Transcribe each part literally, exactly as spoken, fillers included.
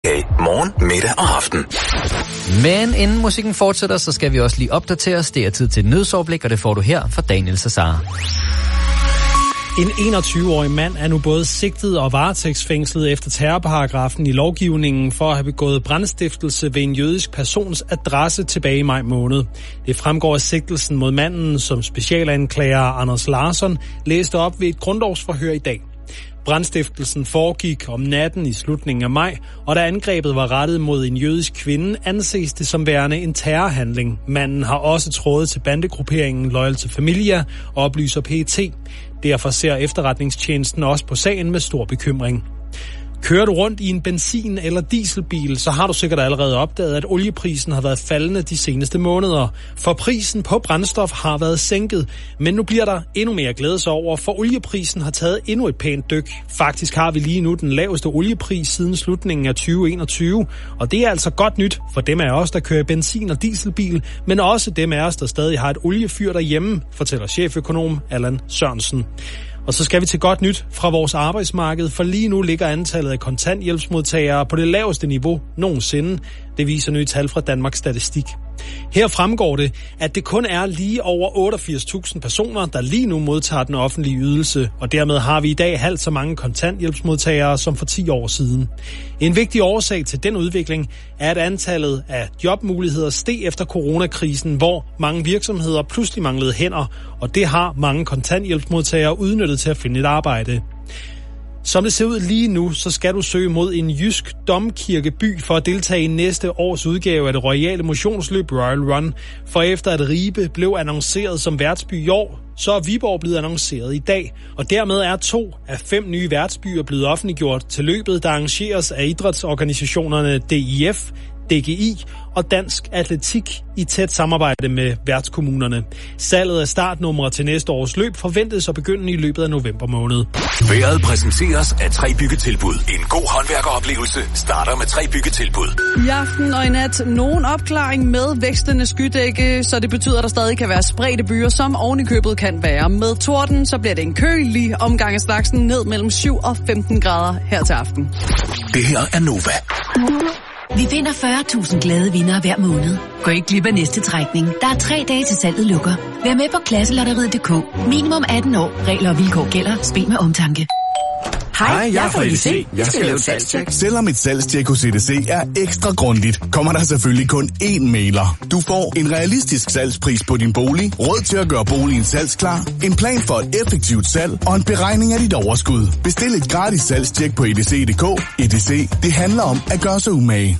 Okay, morgen, middag og aften. Men inden musikken fortsætter, så skal vi også lige opdatere os. Det er tid til et nyhedsoverblik, og det får du her fra Daniel Cesar. En enogtyve-årig mand er nu både sigtet og varetægtsfængslet efter terrorparagrafen i lovgivningen for at have begået brandstiftelse ved en jødisk persons adresse tilbage i maj måned. Det fremgår af sigtelsen mod manden, som specialanklager Anders Larsson læste op ved et grundlovsforhør i dag. Brandstiftelsen foregik om natten i slutningen af maj, og da angrebet var rettet mod en jødisk kvinde, anses det som værende en terrorhandling. Manden har også trådet til bandegrupperingen Loyal to Familia og oplyser P E T. Derfor ser efterretningstjenesten også på sagen med stor bekymring. Kører du rundt i en benzin- eller dieselbil, så har du sikkert allerede opdaget, at olieprisen har været faldende de seneste måneder. For prisen på brændstof har været sænket, men nu bliver der endnu mere glæde sig over, for olieprisen har taget endnu et pænt dyk. Faktisk har vi lige nu den laveste oliepris siden slutningen af tyve enogtyve, og det er altså godt nyt for dem af os, der kører benzin- og dieselbil, men også dem af os, der stadig har et oliefyr derhjemme, fortæller cheføkonom Allan Sørensen. Og så skal vi til godt nyt fra vores arbejdsmarked, for lige nu ligger antallet af kontanthjælpsmodtagere på det laveste niveau nogensinde. Det viser nye tal fra Danmarks Statistik. Her fremgår det, at det kun er lige over otteogfirs tusind personer, der lige nu modtager den offentlige ydelse, og dermed har vi i dag halvt så mange kontanthjælpsmodtagere som for ti år siden. En vigtig årsag til den udvikling er, at antallet af jobmuligheder steg efter coronakrisen, hvor mange virksomheder pludselig manglede hænder, og det har mange kontanthjælpsmodtagere udnyttet til at finde et arbejde. Som det ser ud lige nu, så skal du søge mod en jysk domkirkeby for at deltage i næste års udgave af det royale motionsløb Royal Run. For efter at Ribe blev annonceret som værtsby i år, så er Viborg blevet annonceret i dag. Og dermed er to af fem nye værtsbyer blevet offentliggjort til løbet, der arrangeres af idrætsorganisationerne D I F, D G I og Dansk Atletik i tæt samarbejde med værtskommunerne. Salget af startnumre til næste års løb forventes at begynde i løbet af november måned. Vejret præsenteres af tre byggetilbud. En god håndværkeroplevelse starter med tre byggetilbud. I aften og i nat nogen opklaring med vækstende skydække, så det betyder, at der stadig kan være spredte byer, som oven i købet kan være. Med torden, så bliver det en kølig omgang af slagsen ned mellem syv og femten grader her til aften. Det her er Nova. Vi vinder fyrre tusind glade vindere hver måned. Gå ikke glip af næste trækning. Der er tre dage til salget lukker. Vær med på klasselotteriet punktum d k. Minimum atten år. Regler og vilkår gælder. Spil med omtanke. Hej, jeg er fra E D C. Jeg skal lave et salgstjek. Selvom et salgstjek hos E D C er ekstra grundigt, kommer der selvfølgelig kun én mailer. Du får en realistisk salgspris på din bolig, råd til at gøre boligen salgsklar, en plan for et effektivt salg og en beregning af dit overskud. Bestil et gratis salgstjek på E D C punktum d k. E D C, det handler om at gøre sig umage.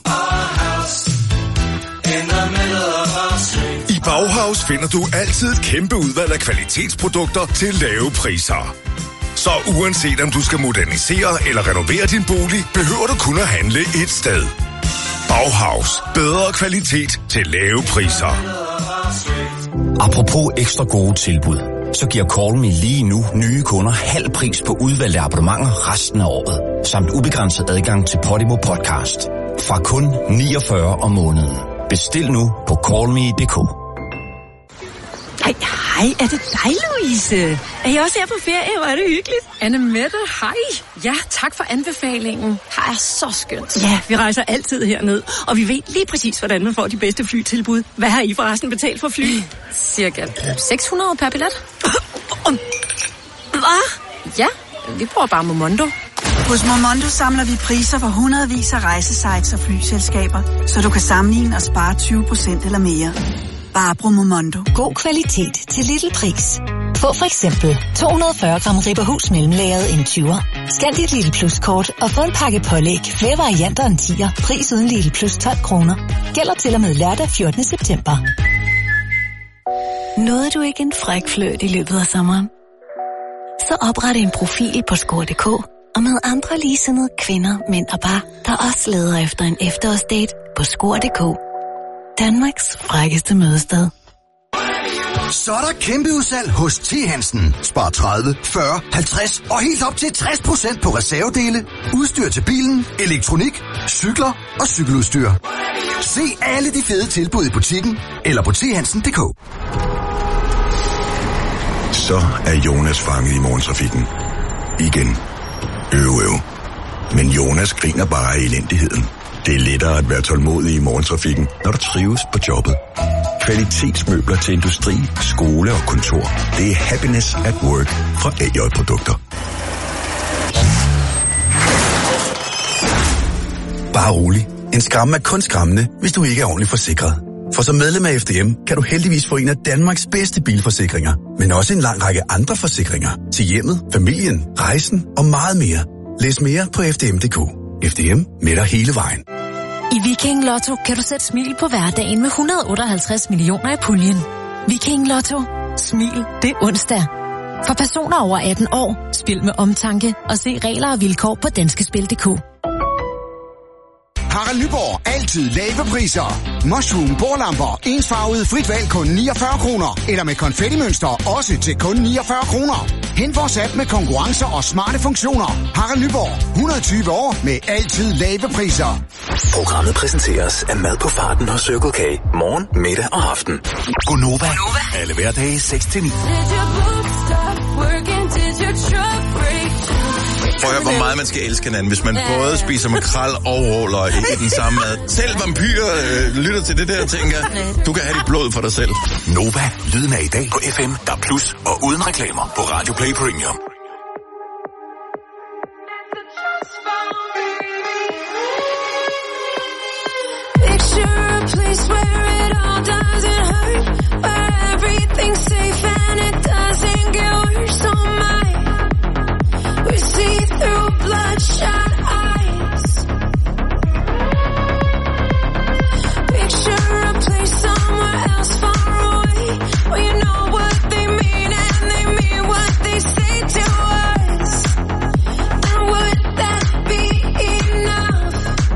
I Bauhaus finder du altid et kæmpe udvalg af kvalitetsprodukter til lave priser. Så uanset om du skal modernisere eller renovere din bolig, behøver du kun at handle et sted. Bauhaus. Bedre kvalitet til lave priser. Apropos ekstra gode tilbud, så giver Call Me lige nu nye kunder halv pris på udvalgte abonnementer resten af året, samt ubegrænset adgang til Podimo Podcast. Fra kun niogfyrre om måneden. Bestil nu på call me punktum d k. Hej, hej, er det dig, Louise? Er I også her på ferie? Hvor er det hyggeligt. Annemette, hej. Ja, tak for anbefalingen. Her er så skønt. Ja, vi rejser altid herned, og vi ved lige præcis, hvordan man får de bedste flytilbud. Hvad har I forresten betalt for fly? Cirka seks hundrede per billet. Hvad? Ja, vi bruger bare Momondo. Hos Momondo samler vi priser for hundredvis af rejsesites og flyselskaber, så du kan sammenligne og spare tyve procent eller mere. Bare brug Momondo. God kvalitet til lille pris. Få for eksempel to hundrede og fyrre gram Ribberhus mellemlagret en tyver. Scan dit Lidl Plus-kort og få en pakke pålæg, flere varianter end tier. Pris uden Lidl Plus tolv kroner. Gælder til og med lørdag fjortende september. Nåede du ikke en fræk flørt i løbet af sommeren? Så opret en profil på score punktum d k og med andre ligesindede kvinder, mænd og par, der også leder efter en efterårsdate på score punktum d k. Danmarks frækkeste mødested. Så er der kæmpe udsalg hos T. Hansen. Spar tredive, fyrre, halvtreds og helt op til tres procent på reservedele, udstyr til bilen, elektronik, cykler og cykeludstyr. Se alle de fede tilbud i butikken eller på t hansen punktum d k. Så er Jonas fanget i morgentrafikken. Igen. Øv, øv. Men Jonas griner bare i elendigheden. Det er lettere at være tålmodig i morgentrafikken, når du trives på jobbet. Kvalitetsmøbler til industri, skole og kontor. Det er happiness at work fra A J Produkter. Bare rolig. En skramme er kun skræmmende, hvis du ikke er ordentligt forsikret. For som medlem af F D M kan du heldigvis få en af Danmarks bedste bilforsikringer, men også en lang række andre forsikringer til hjemmet, familien, rejsen og meget mere. Læs mere på f d m punktum d k. F D M med dig hele vejen. I Viking Lotto kan du sætte smil på hverdagen med et hundrede otteoghalvtreds millioner i puljen. Viking Lotto. Smil det onsdag. For personer over atten år, spil med omtanke og se regler og vilkår på danskespil punktum d k. Harald Nyborg. Altid lave priser. Mushroom bordlamper. Ensfarvet frit valg kun niogfyrre kroner. Eller med konfettimønster. Også til kun niogfyrre kroner. Hent vores app med konkurrencer og smarte funktioner. Harald Nyborg. et hundrede og tyve år med altid lave priser. Programmet præsenteres af mad på farten hos Circle K. Morgen, middag og aften. Gonova. Alle hverdage seks til ni. Prøv at høre, hvor meget man skal elske hinanden, hvis man både spiser makrel og råløg i den samme mad. Selv vampyrer øh, lytter til det der og tænker, du kan have dit blod for dig selv. Nova, lyden af i dag på F M, der plus og uden reklamer på Radio Play Premium. Picture a place where it all doesn't hurt, where everything's safe and it doesn't get worse. Oh my, we see through bloodshot eyes. Picture a place somewhere else far away, where you know what they mean and they mean what they say to us. And would that be enough?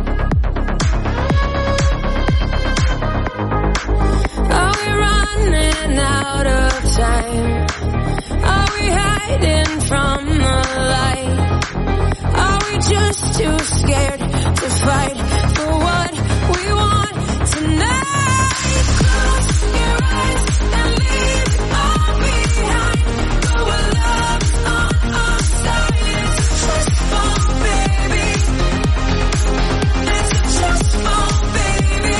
Are we running out of time? Are we hiding from the light? Are we just too scared to fight for what we want tonight? Close your eyes and leave it all behind. Go where love's on our side. It's a trust fall, baby. It's a trust fall, baby.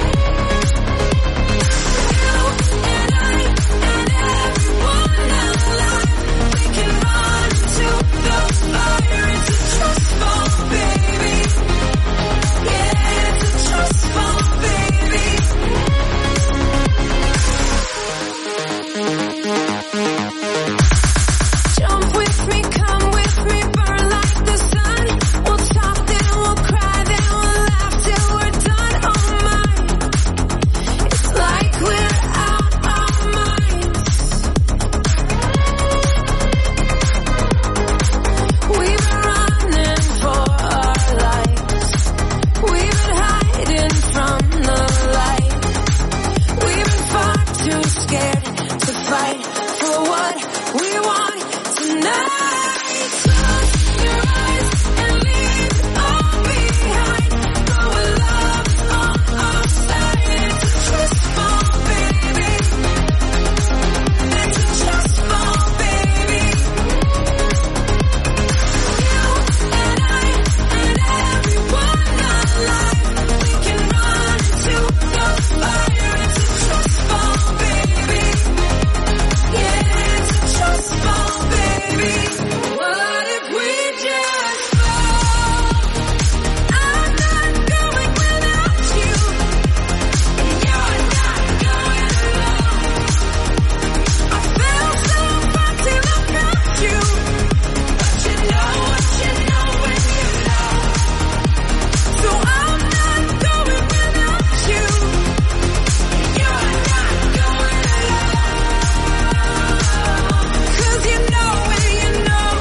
You and I and everyone alive, we can run to the fire. It's a trust fall, baby. Yeah, it's a trust fall, baby. Jump with me, come with me, burn like the sun. We'll talk, then we'll cry, then we'll laugh till we're done. Oh my, it's like we're out our minds. We've been running for our lives. We've been hiding from the light. We've been far too scared to fight for what we want tonight. Close your eyes and leave it all behind. Go where love's on our side. It's a trust fall, baby. It's a trust fall, baby. You and I and everyone alive, we can run to the fire. It's a trust fall, baby. Yeah, it's a trust fall, baby. What if we just fall? I'm not going without you, and you're not going alone. I felt so empty without you, but you know what you know when you know. So I'm not going without you, and you're not going alone. 'Cause you know when you know.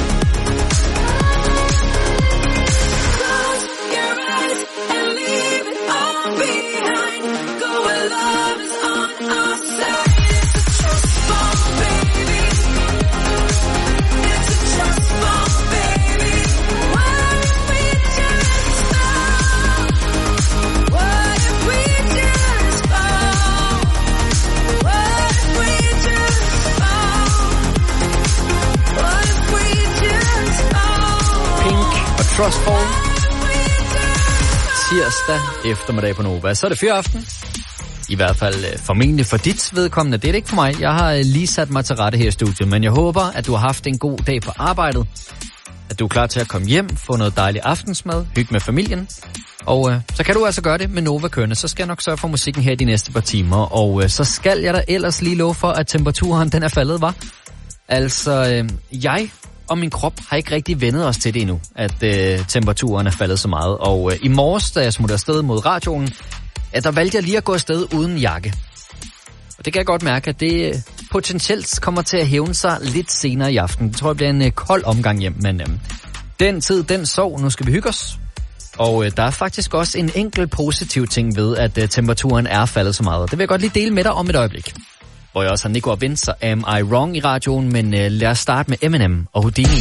Close your eyes and leave it all behind. Go where love is on our side. It's a trust fall, baby. It's a trust fall, baby. What if we just fall? What if we just fall? What if we just fall? What if we just fall? Pink og Trustfall. tirsdag eftermiddag på Nova. Så er det fyraften. I hvert fald øh, formentlig for dit vedkommende. Det er det ikke for mig. Jeg har øh, lige sat mig til rette her i studiet, men jeg håber, at du har haft en god dag på arbejdet. At du er klar til at komme hjem, få noget dejlig aftensmad, hygge med familien. Og øh, så kan du altså gøre det med Nova kørende. Så skal jeg nok sørge for musikken her de næste par timer. Og øh, så skal jeg da ellers lige love for, at temperaturen den er faldet, var. Altså, øh, jeg og min krop har ikke rigtig vendet os til det endnu, at øh, temperaturen er faldet så meget. Og øh, i morges, da jeg smutter afsted mod radioen, at der valgte jeg lige at gå afsted uden jakke. Og det kan jeg godt mærke, at det øh, potentielt kommer til at hævne sig lidt senere i aften. Det tror jeg bliver en øh, kold omgang hjem, men øh, den tid, den sov. Nu skal vi hygge os. Og øh, der er faktisk også en enkelt positiv ting ved, at øh, temperaturen er faldet så meget. Det vil jeg godt lige dele med dig om et øjeblik. Hvor jeg også har Nico og Vince, så Am I Wrong i radioen, men øh, lad os starte med Eminem og Houdini.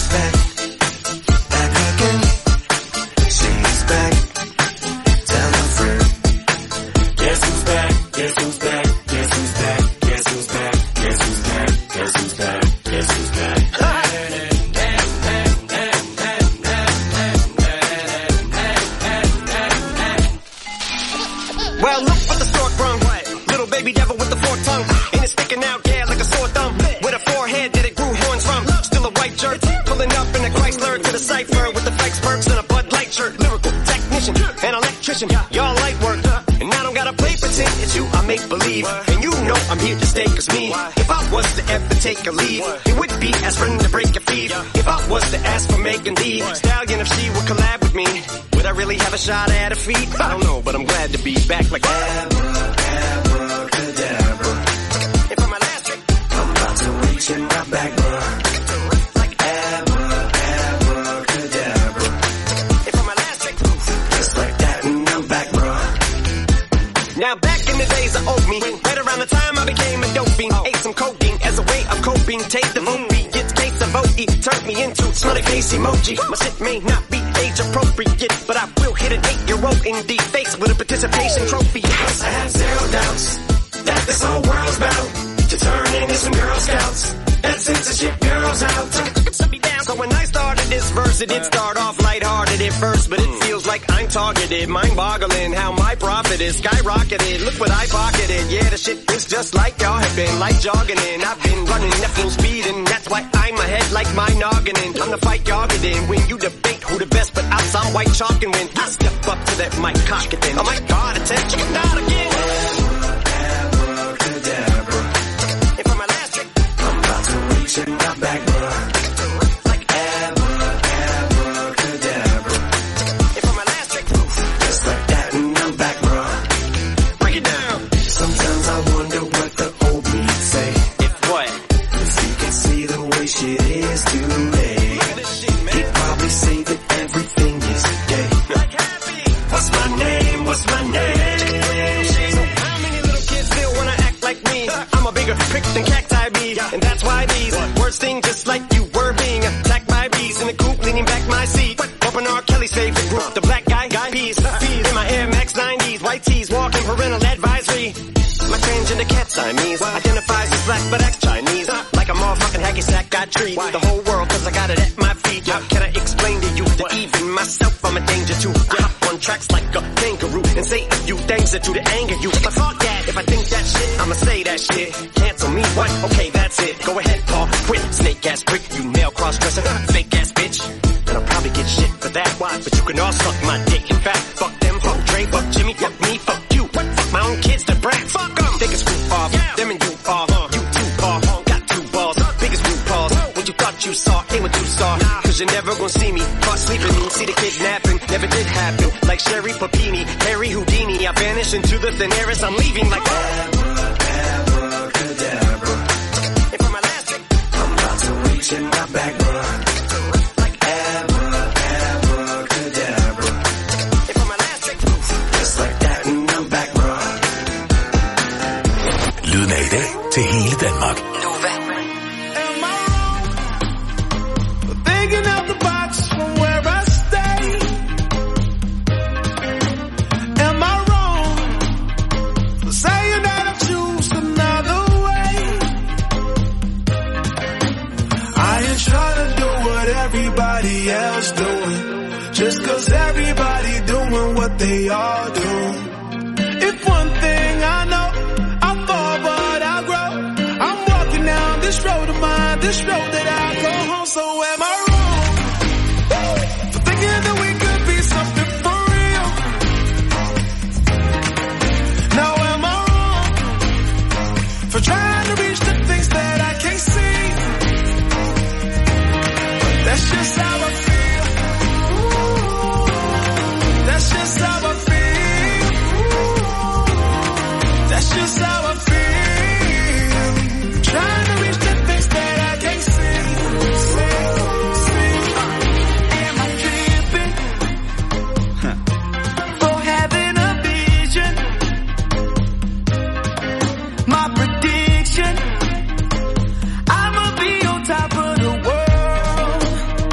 Y'all light work, and I don't gotta play pretend it's you, I make believe. And you know I'm here to stay, cause me, if I was to ever take a leave, it would be as friend to break a feed. If I was to ask for Megan Thee Stallion, if she would collab with me, would I really have a shot at her feet? I don't know, but I'm glad to be back like abracadabra. If I'm my last trick, I'm about to reach in my back, bruh. Now back in the days of old me, right around the time I became a dope fiend, ate some codeine as a way of coping, taste of O B, it's case of O E, turned me into smiley face emoji. My shit may not be age appropriate, but I will hit an eight-year-old in the face with a participation trophy. Yes, I have zero doubts that this whole world's bound to turn into some Girl Scouts and censorship girls out. So when I started this verse, it did start off lighthearted at first, but it feels like I'm targeted, mind-boggling how my profit is skyrocketed. Look what I pocketed, yeah, the shit is just like y'all have been, like jogging in. I've been running at full speed, and that's why I'm ahead like my noggin in. I'm the fight y'all get in, when you debate who the best, but I'm some white chalk, and when I step up to that mic, cock it then. Oh my God, attention, not again. Abracadabra. If I'm my last trick, I'm about to reach in my back, bruh. Prick than cacti bees, and that's why these words sting just like you were being attacked by bees in the coop, leaning back my seat, bumping R. Kelly's favorite group, the Black Guy Guy Peas, in my Air Max nineties, white tees, walking parental advisory. My transgender cat Siamese identifies as black but acts Chinese, like a motherfucking hacky sack. I treat the whole world cause I got it at my feet. How can I explain to you that even myself I'm a danger to? I hop on tracks like a kangaroo and say a few things that do to anger you. But fuck that, if I think that shit, I'ma say that shit. Cancel me, what? Okay, that's it. Go ahead, Paul, quit. Snake ass prick, you nail cross-dresser, fake ass bitch. And I'll probably get shit for that, why? But you can all suck my dick. In fact, fuck them, fuck Dre, fuck Jimmy, fuck me, fuck you. Fuck my own kids, the brat. Fuck them. Take a screw off, yeah. Them and you off. Uh, you two off, got two balls. Biggest root balls. What you thought you saw ain't what you saw. Nah. Cause you're never gonna see me caught sleeping. See the kidnapping, never did happen. Like Sherry Papini, Harry Houdini. I vanish into the thin air as I'm leaving like abracadabra. If I'm my last trick, I'm about to reach in my back, bruh. Like abracadabra. If I'm my last trick, just like that and I'm back, bruh. Lyden af i dag til hele Danmark. Nova. Thinking out the box from where I stay. Am I wrong for saying that I choose another way? I ain't trying to do what everybody else doing, just cause everybody doing what what they all do. If one thing I know, I fall but I grow. I'm walking down this road of mine, this road that I go home. So am I wrong for thinking that we could be something for real? Now am I wrong for trying to reach the things that I can't see? But that's just how I feel. That's just how I feel. That's just how I feel. Trying to reach the things that I can't see. See, see. Am I tripping for having a vision? My prediction, I'ma be on top of the world.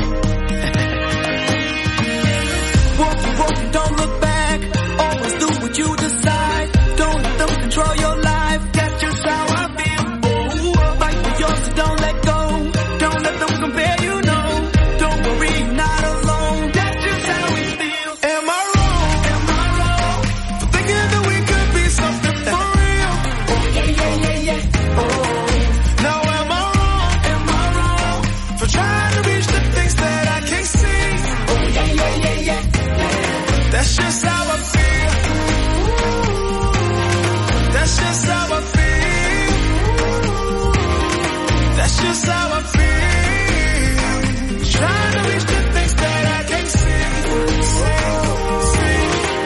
Walk, walk, don't look back. Always do what you decide. Don't let them control your life. That's just how I feel. Oh, fight for yours, so don't let go. Don't let them compare you, no. Don't worry, you're not alone. That's just how we feel. Am I wrong? Am I wrong for thinking that we could be something for real? Oh, yeah, yeah, yeah, yeah. Oh, now am I wrong? Am I wrong for trying to reach the things that I can't see? Oh, yeah, yeah, yeah, yeah. That's just how I feel. That's just how I feel. That's just how I feel. Trying to reach the things that I can't see. See, see.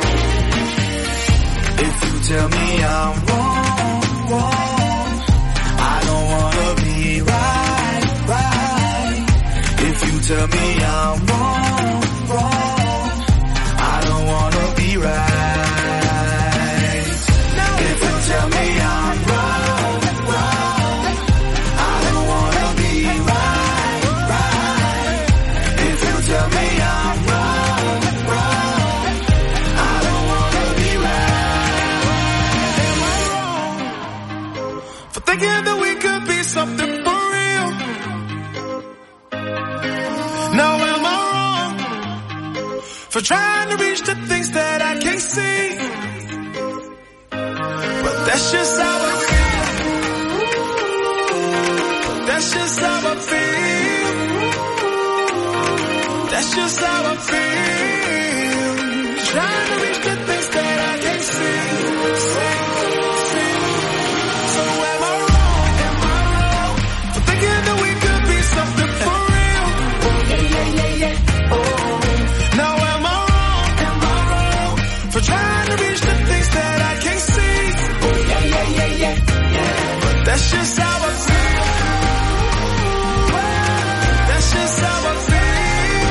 If you tell me I'm wrong, wrong, I don't wanna be right, right. If you tell me I'm wrong, wrong, I don't wanna be right. If you tell me I'm wrong, wrong, I don't wanna be right, right. If you tell me I'm wrong, wrong, I don't wanna be right. Am I wrong for thinking that we could be something for real? Now am I wrong for trying to reach the things that I can't see? But that's just how I feel. That's just how I feel. That's just how I feel. Trying to reach the things that I can't see. See, see. So am I wrong? Am I wrong for thinking that we could be something for real? Oh, yeah, yeah, yeah, yeah. Oh, now am I wrong? Am I wrong for trying to reach the things that I can't see? Oh, yeah, yeah, yeah, yeah, yeah. But that's just how I feel. That's just how I feel.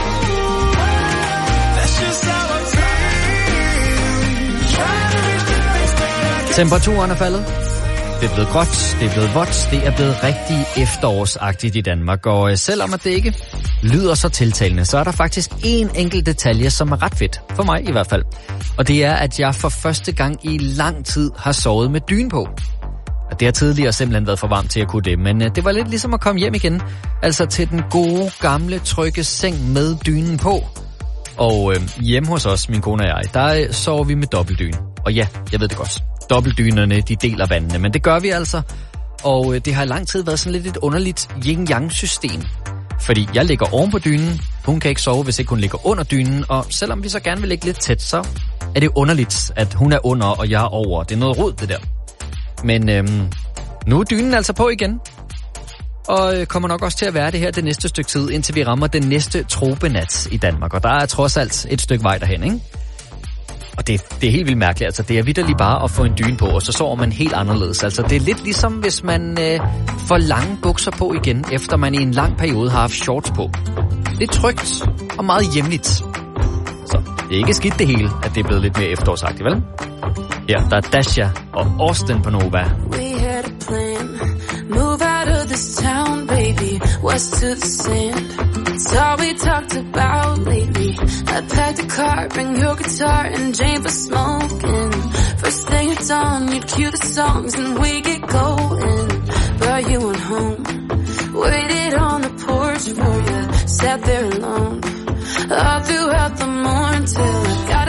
That's just how I feel. Trying to reach the things that I can't see. Temperaturen er faldet. Det er blevet gråt, det er blevet vådt, det er blevet rigtig efterårsagtigt i Danmark. Og selvom at det ikke lyder så tiltalende, så er der faktisk en enkelt detalje, som er ret fedt. For mig i hvert fald. Og det er, at jeg for første gang i lang tid har sovet med dyne på. Og det har tidligere simpelthen været for varmt til at kunne det, men det var lidt ligesom at komme hjem igen. Altså til den gode, gamle, trygge seng med dynen på. Og øh, hjemme hos os, min kone og jeg, der øh, sover vi med dobbeltdyne. Og ja, jeg ved det godt. Dobbeltdynerne, de deler vandene, men det gør vi altså. Og øh, det har i lang tid været sådan lidt et underligt yin-yang-system. Fordi jeg ligger oven på dynen, hun kan ikke sove, hvis ikke hun ligger under dynen. Og selvom vi så gerne vil ligge lidt tæt, så er det underligt, at hun er under, og jeg er over. Det er noget rod, det der. Men øhm, nu er dynen altså på igen. Og øh, kommer nok også til at være det her det næste stykke tid, indtil vi rammer den næste tropenat i Danmark. Og der er trods alt et stykke vej derhen, ikke? Og det, det er helt vildt mærkeligt. Altså, det er vitterligt bare at få en dyne på, og så sover man helt anderledes. Altså, det er lidt ligesom, hvis man øh, får lange bukser på igen, efter man i en lang periode har haft shorts på. Det er trygt og meget hjemligt. Så det er ikke skidt det hele, at det er blevet lidt mere efterårsagtigt, vel? Her, der er Dasha og Austin på Nova. We had a plan. Move out of this town, baby. West to the sand. It's all we talked about lately. I packed a car, bring your guitar, and Jane for smoking. First thing at dawn, you'd cue the songs and we get going. Brought you on home. Waited on the porch for you. Sat there alone. All throughout the morning till I got a hunch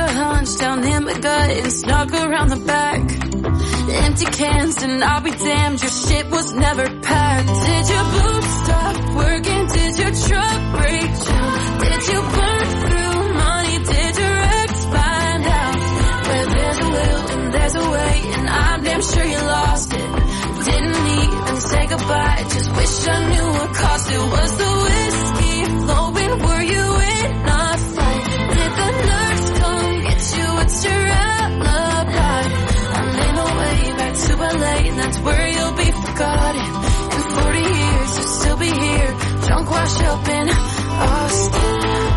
punched down in my gut and snuck around the back. Empty cans and I'll be damned, your shit was never packed. Did your boobs stop working? Did your truck break down? Did you burn through money? Did your ex find out? Where there's a will and there's a way, and I'm damn sure you lost it. Didn't even say goodbye, just wish I knew what cost it. Was the whiskey flowing? Were you in a fight? Did the nurse come get you? What's your alibi? I made my way back to L A, and that's where you'll be forgotten. In forty years you'll still be here, drunk, washed up in Austin.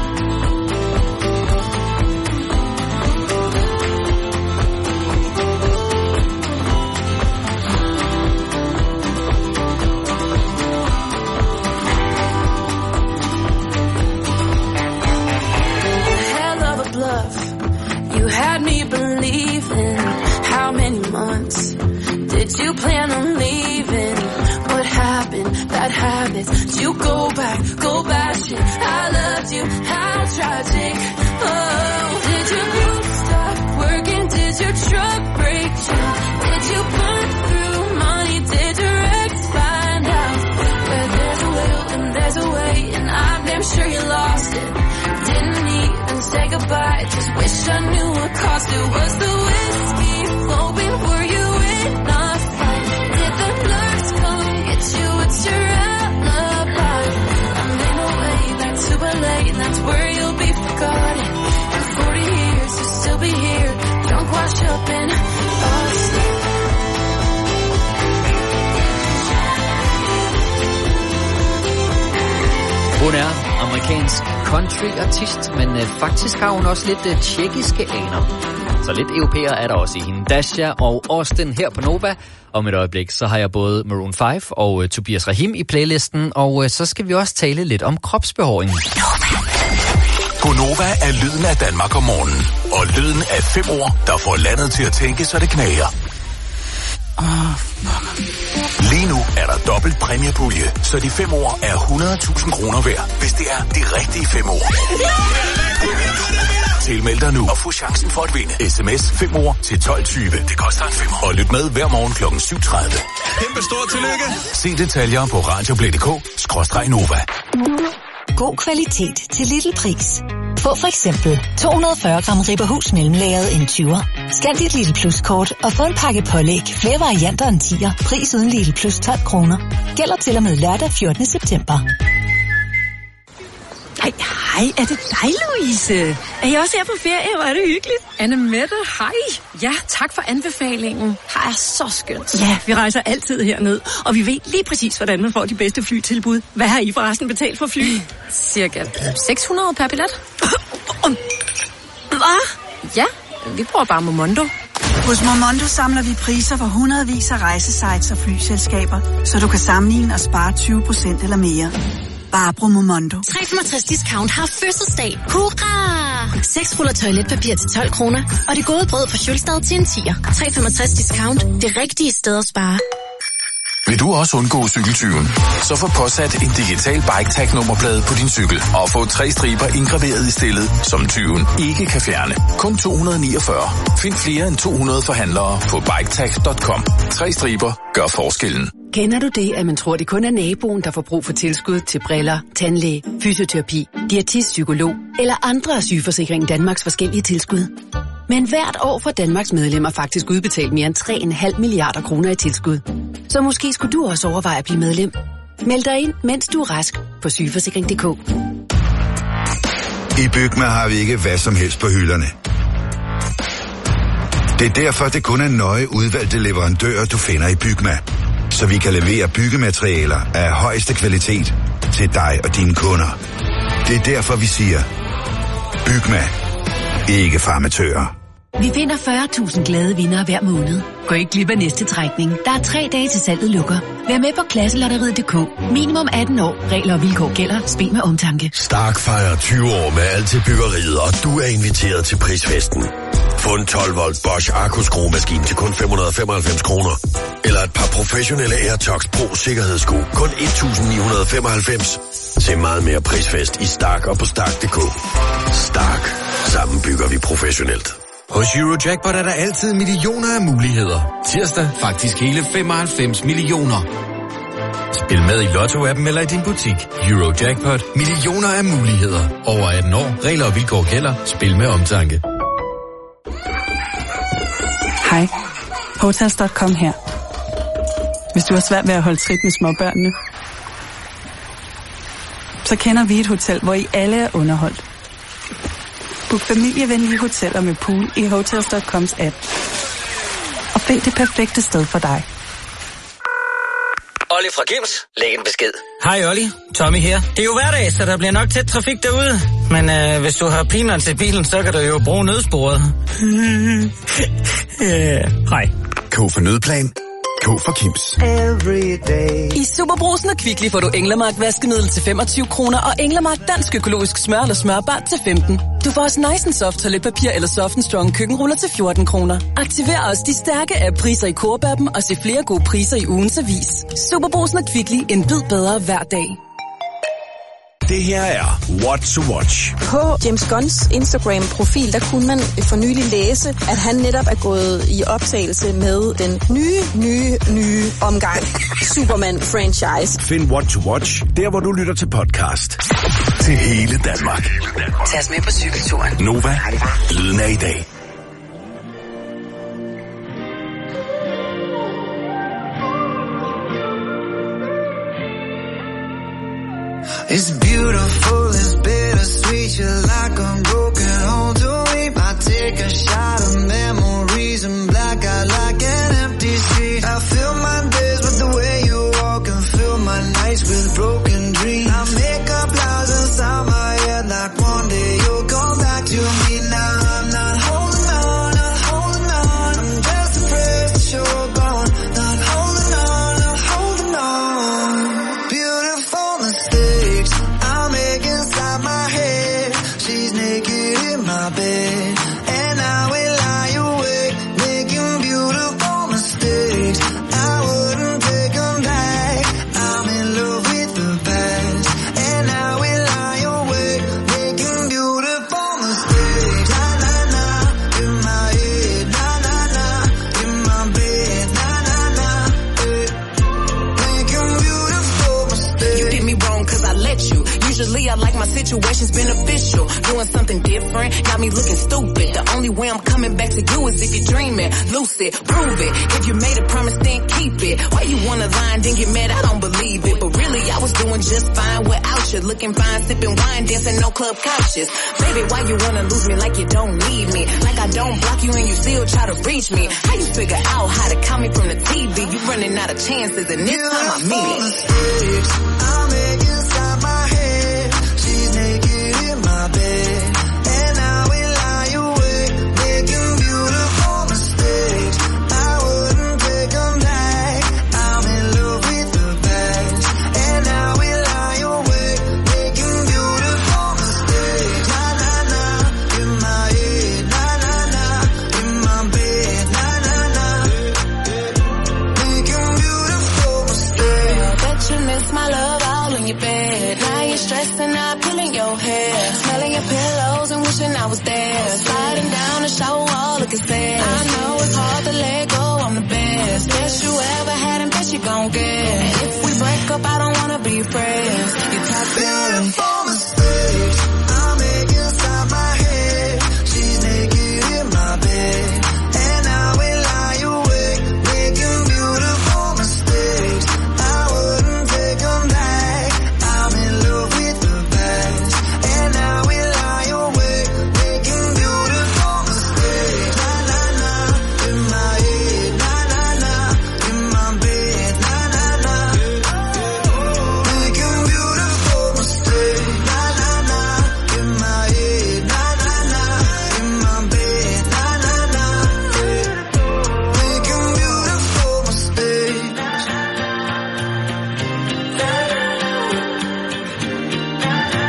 You had me believing. How many months did you plan on leaving? What happened? Bad habits. Did you go back? Go back shit. I loved you. How tragic. Oh, did your roof stop working? Did your truck break down? Did you burn through money? Did your ex find out? Where there's a will and there's a way, and I'm damn sure you lost it. Didn't even say goodbye, just wish I knew what cost it. Was the whiskey flowing? Were you in a fight? Did the nurse come get you? What's your alibi? I made my way back to L A, and that's where you'll be forgotten. In forty years you'll still be here, drunk, washed up in Austin. Hun er amerikansk country-artist, men øh, faktisk har hun også lidt øh, tjekkiske aner. Så lidt europæer er der også i hende. Dasha og Austin her på Nova. Om et øjeblik, så har jeg både Maroon fem og øh, Tobias Rahim i playlisten, og øh, så skal vi også tale lidt om kropsbehåring. Gonova er lyden af Danmark om morgenen, og lyden af fem ord, der får landet til at tænke, så det knager. Oh, Lige nu er der dobbelt præmiepulje, så de fem ord er hundrede tusind kroner værd, hvis det er de rigtige fem ord. Tilmeld dig nu og få chancen for at vinde. S M S fem ord til tolv tyve. Det koster en femmer. Og lyt med hver morgen klokken syv tredive. Kæmpe stort tillykke. Se detaljer på radioplay punktum d k skråstreg nova. God kvalitet til lille pris. Få for eksempel to hundrede og fyrre gram Ribberhus mellemlagret en tyver. Scan dit Lidl Plus-kort og få en pakke pålæg, flere varianter end tier. Pris uden Lidl Plus tolv kroner. Gælder til og med lørdag fjortende september. Hej, hej, er det dig, Louise? Er I også her på ferie? Hvor er det hyggeligt. Annemette, hej. Ja, tak for anbefalingen. Har er så skønt. Ja, vi rejser altid herned, og vi ved lige præcis, hvordan man får de bedste flytilbud. Hvad har I forresten betalt for fly? Cirka seks hundrede per billet. Hvad? Ja, vi bruger bare Momondo. Hos Momondo samler vi priser for hundredvis af rejsesites og flyselskaber, så du kan sammenligne og spare tyve procent eller mere. Bare brug Momondo. tre komma femogtres discount har fødselsdag. Hurra! seks ruller toiletpapir til tolv kroner, og det gode brød fra Sjølstad til en tier. tre komma femogtres discount. Det rigtige sted at spare. Vil du også undgå cykeltyven? Så få påsat en digital bike-tag-nummerplade på din cykel og få tre striber indgraveret i stillet, som tyven ikke kan fjerne. Kun to hundrede og niogfyrre. Find flere end to hundrede forhandlere på biketag punktum com. Tre striber gør forskellen. Kender du det, at man tror, det kun er naboen, der får brug for tilskud til briller, tandlæge, fysioterapi, diætist, psykolog eller andre af Sygeforsikringen Danmarks forskellige tilskud? Men hvert år får Danmarks medlemmer faktisk udbetalt mere end tre komma fem milliarder kroner i tilskud. Så måske skulle du også overveje at blive medlem. Meld dig ind, mens du er rask på sygeforsikring punktum d k. I Bygma har vi ikke hvad som helst på hylderne. Det er derfor, det kun er nøje udvalgte leverandører, du finder i Bygma. Så vi kan levere byggematerialer af højeste kvalitet til dig og dine kunder. Det er derfor, vi siger, Bygma. Ikke farmatører. Vi finder fyrre tusind glade vindere hver måned. Gå ikke glip af næste trækning. Der er tre dage til salget lukker. Vær med på klasselotteriet punktum d k. Minimum atten år. Regler og vilkår gælder. Spil med omtanke. Stark fejrer tyve år med alt til byggeriet, og du er inviteret til prisfesten. Få en tolv volt Bosch Akku-skruemaskine til kun fem hundrede og femoghalvfems kroner. Eller et par professionelle AirTox Pro sikkerhedssko. Kun et tusind ni hundrede og femoghalvfems. Se meget mere prisfest i Stark og på stark punktum d k. Stark. Sammen bygger vi professionelt. Hos Eurojackpot er der altid millioner af muligheder. Tirsdag faktisk hele femoghalvfems millioner. Spil med i Lotto-appen eller i din butik. Eurojackpot. Millioner af muligheder. Over atten år. Regler og vilkår gælder. Spil med omtanke. Hej. Hotels punktum com her. Hvis du har svært ved at holde trit med småbørnene, så kender vi et hotel, hvor I alle er underholdt. Book familievenlige hoteller med pool i Hotels punktum coms app. Og find det perfekte sted for dig. Olli fra Kims. Læg en besked. Hej Olli, Tommy her. Det er jo hverdag, så der bliver nok tæt trafik derude. Men øh, hvis du har Peanuts i bilen, så kan du jo bruge nødsporet. yeah. Hej. K for nødplan. K for Kims. I Superbrusen og Kvickly får du Englemark vaskemiddel til femogtyve kroner og Englemark dansk økologisk smør eller smørbart til femten. Du får også Nice and Soft toiletpapir eller Soft and Strong køkkenruller til fjorten kroner. Aktiver også de stærke app-priser i Coop-appen og se flere gode priser i ugens avis. Superbrusen og Kvickly. En bid bedre hver dag. Det her er What to Watch. På James Gunns Instagram-profil, der kunne man for nylig læse, at han netop er gået i optagelse med den nye, nye, nye omgang Superman-franchise. Find What to Watch, der hvor du lytter til podcast. Til hele Danmark. Tag os med på cykelturen. Nova, lyden af i dag. It's beautiful, it's bittersweet. You're like a broken home to me. I take a shot of memories and black out like an empty street. I fill my days with the way you walk and fill my nights with broken dreams. I make up lies inside my head like one day you'll come back to me. Now I'm not holding on, not holding on. I'm just afraid that you're gone. Not holding on, not holding on. Beautiful mistakes I make inside my head. She's naked in my bed, and I will lie awake, making beautiful mistakes. I wouldn't take them back. I'm in love with the past, and I will lie awake, making beautiful mistakes. Na na na, in my head. Na na na, in my bed. Na na na, eh. Making beautiful mistakes. You did me wrong cause I let you. Usually I like my situations beneficial. Doing something different got me looking stupid. The only way I'm coming back to you is if you're dreaming. Lucid, prove it. If you made a promise, then keep it. Why you wanna lie and then get mad? I don't believe it. But really, I was doing just fine without you. Looking fine, sipping wine, dancing no club couches. Baby, why you wanna lose me like you don't need me? Like I don't block you and you still try to reach me. How you figure out how to call me from the T V? You running out of chances and this time I mean it. Mistakes I make inside my head. She's naked in my bed, and I will lie awake, making beautiful mistakes. I wouldn't take them back. I'm in love with the past, and I will lie awake, making beautiful mistakes. Na na na, in my head. Na na na, in my bed. Na na na, making beautiful mistakes. I bet you miss my love all in your bed. Now you're stressing out, pulling your hair, smelling your pillows and wishing I was there. Sliding down the shower wall, looking sad. I know it's hard to let go, I'm the best. Best you ever had and best you gon' get. And if we break up, I don't wanna be friends. You talk Beautiful mistakes I make inside my head. She's naked in my bed, and I will lie awake, making beautiful mistakes. I wouldn't take them back. I'm in love with the past, and I will lie awake, making beautiful mistakes. Na na na, in my head. Na na na, in my bed. Na na na, making beautiful mistakes. Na na na, in my head. Na na na, in my bed. Na na na, making beautiful mistakes.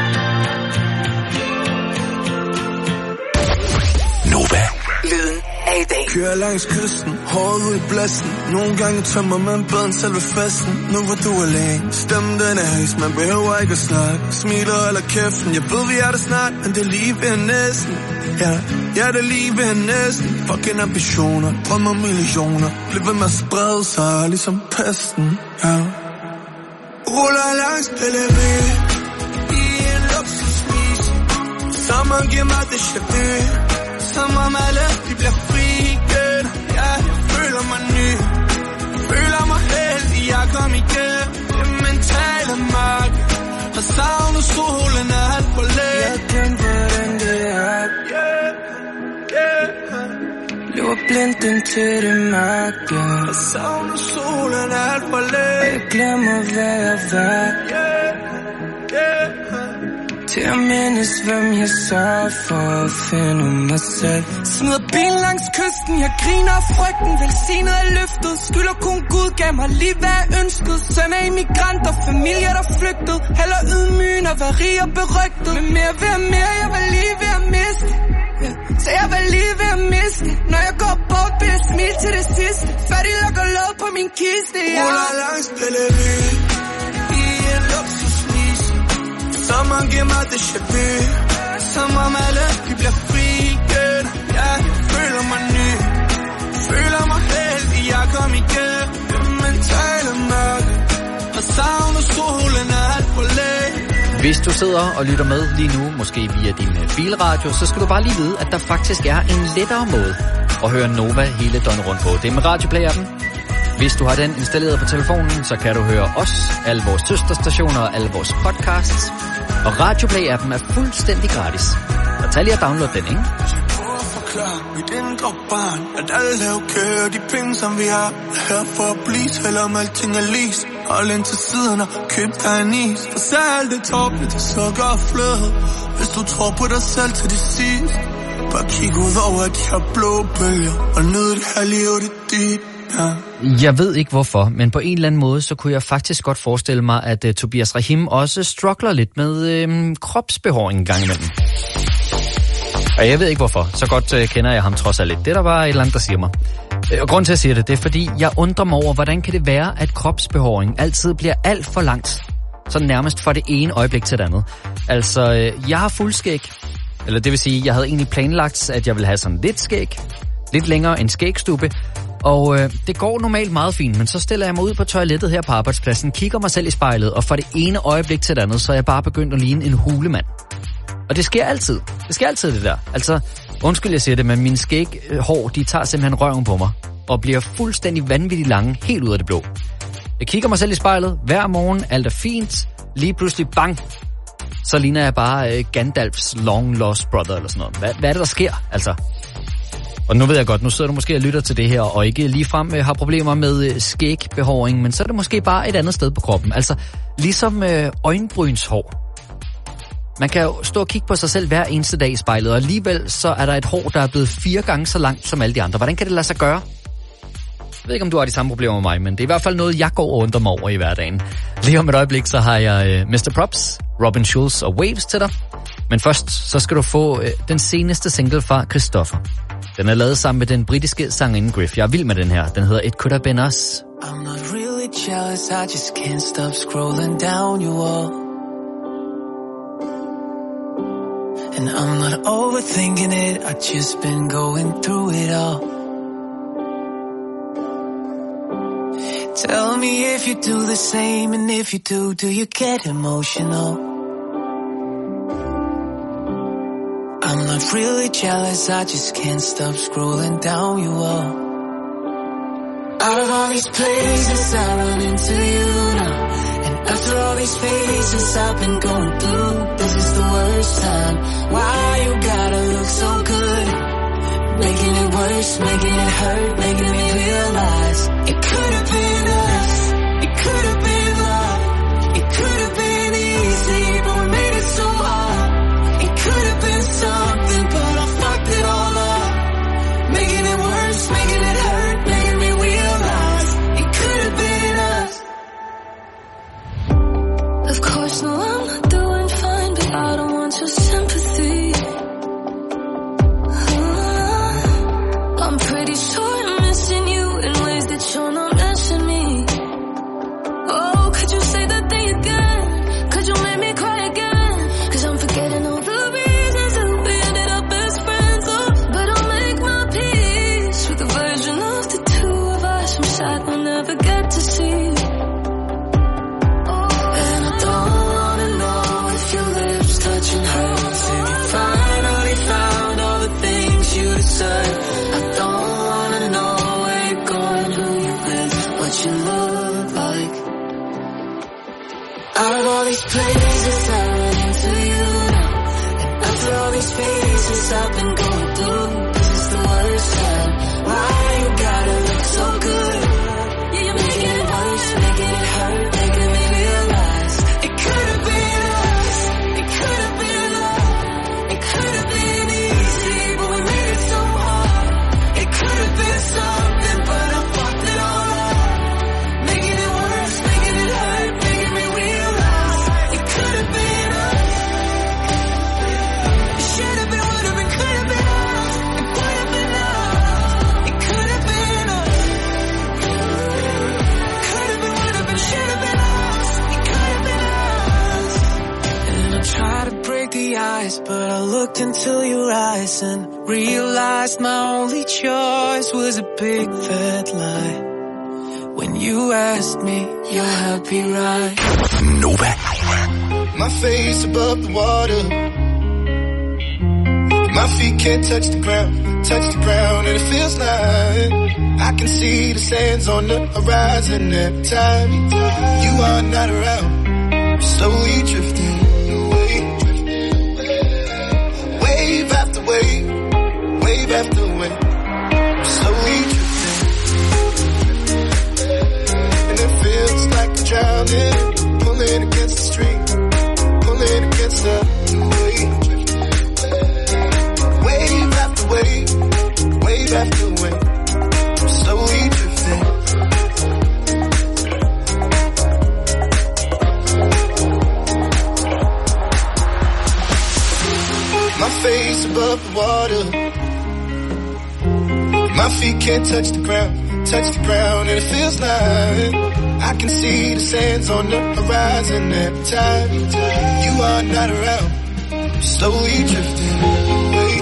Nova. Lyden af payday. Kører langs kysten, hårdt ud i blæsten. Nogle gange tømmer man bedre end selve festen. Nu hvor du er alene, stemmen den er højs. Man behøver ikke at snakke, smiler eller kæften. Jeg ved vi er der snart, men det er lige ved næsten. Ja, ja det er lige ved næsten. Fucking ambitioner, drømmer millioner. Bliv ved med at sprede sig, ligesom pesten. Ja. Ruller langs Pellevé i en luksusvis. Sommeren giver mig det chavé. Som om alle de bliver fri igen. Ja, jeg føler mig ny. Føler mig heldig, jeg kom igen. Det mentale mørke har savnet solen er alt for let. Jeg glemte hvordan det er. Yeah, yeah. Løber blindt ind til det mørke. Jeg savner solen er alt for let. Og jeg glemmer hvad jeg var. Yeah, yeah. Til at mindes hvem jeg sørger for at finde mig selv. Smider bilen langs kysten, jeg griner af frygten. Velsignet er løftet, skylder kun Gud gav mig lige hvad jeg ønskede. Søn af immigranter, familier der flygtede. Heller ydmygen og være rig og berygtet. Men mere ved at mere, jeg var lige ved at miste. Så jeg var lige ved at miste. Når jeg går bort, vil jeg smile til det sidste. Før de lukker låg på min kiste, ja. Ruller langs Pellevé i en luksusvis. Sommeren giver mig det chavé. Som om alle de bliver fri igen. Ja, jeg føler mig ny. Føler mig heldig, jeg kom igen. Det mentale mørke og savner solen er alt for let. Hvis du sidder og lytter med lige nu, måske via din bilradio, så skal du bare lige vide, at der faktisk er en lettere måde at høre Nova hele døgnet rundt på. Det er med Radioplay-appen. Hvis du har den installeret på telefonen, så kan du høre os, alle vores søsterstationer og alle vores podcasts. Og Radioplay-appen er fuldstændig gratis. Så tag lige at downloade den, ikke? Forklar mit indre barn, at alle er okay, og de penge som vi har her for at blive, selvom alting er lis. Hold ind til siden og køb dig en is. For så er alt det tåbeligt, det sukker og fløde. Hvis du tror på dig selv til det sidste, bare kig ud over de her blå bølger og nyd det her liv, det er dit. Ja. Jeg ved ikke hvorfor, men på en eller anden måde, så kunne jeg faktisk godt forestille mig, at uh, Tobias Rahim også struggler lidt med uh, kropsbehåring en gang imellem. Og jeg ved ikke hvorfor, så godt uh, kender jeg ham trods alt lidt. Det er der bare et eller andet, der siger mig. Uh, og grunden til at sige det, det er fordi, jeg undrer mig over, hvordan kan det være, at kropsbehåring altid bliver alt for langt. Så nærmest fra det ene øjeblik til det andet. Altså, uh, jeg har fuldskæg. Eller det vil sige, jeg havde egentlig planlagt, at jeg ville have sådan lidt skæg. Lidt længere end skægstube. Og øh, det går normalt meget fint, men så stiller jeg mig ud på toilettet her på arbejdspladsen, kigger mig selv i spejlet, og fra det ene øjeblik til det andet, så er jeg bare begyndt at ligne en hulemand. Og det sker altid. Det sker altid det der. Altså, undskyld jeg siger det, men mine skæghår, de tager simpelthen røven på mig, og bliver fuldstændig vanvittigt lange, helt ud af det blå. Jeg kigger mig selv i spejlet hver morgen, alt er fint, lige pludselig bang, så ligner jeg bare øh, Gandalfs long lost brother eller sådan noget. Hvad, hvad er det, der sker, altså? Og nu ved jeg godt, nu sidder du måske og lytter til det her, og ikke ligefrem øh, har problemer med øh, skægbehåring, men så er det måske bare et andet sted på kroppen. Altså, ligesom øh, øjenbrynshår. Man kan jo stå og kigge på sig selv hver eneste dag i spejlet, og alligevel så er der et hår, der er blevet fire gange så langt som alle de andre. Hvordan kan det lade sig gøre? Jeg ved ikke, om du har de samme problemer med mig, men det er i hvert fald noget, jeg går og undrer mig over i hverdagen. Lige om et øjeblik, så har jeg øh, mister Props, Robin Schulz og Waves til dig. Men først, så skal du få øh, den seneste single fra Christoffer. Den er lavet sammen med den britiske sangerinde Griff. Jeg er vild med den her. Den hedder It Could Have Been Us. I'm not really jealous, I just can't stop scrolling down your wall. And I'm not overthinking it, I've just been going through it all. Tell me if you do the same, and if you do, do you get emotional? I'm not really jealous, I just can't stop scrolling down your wall. Out of all these places I run into you now, and after all these phases I've been going through, this is the worst time. Why you gotta look so good, making it worse, making it hurt, making me realize it could have been us, it could have been love, it could have been easy, but we made it so hard. It could have been something, but I fucked it all up, making it worse, making it hurt, making me realize it could have been us. Of course, no, I'm not doing fine, but I don't want your sympathy. uh, I'm pretty face, but I looked into your eyes and realized my only choice was a big fat lie. When you asked me, you're happy, right? Nova. My face above the water. My feet can't touch the ground, touch the ground, and it feels like I can see the sands on the horizon every time you are not around. I'm slowly drifting away, wave after wave, wave after wave. I'm slowly drifting, and it feels like I'm drowning, pulling against the stream, pulling against the wave. Wave after wave, wave after wave, I'm slowly drifting. My face above the water. My feet can't touch the ground, touch the ground, and it feels like I can see the sands on the horizon every time you are not around. I'm slowly drifting away.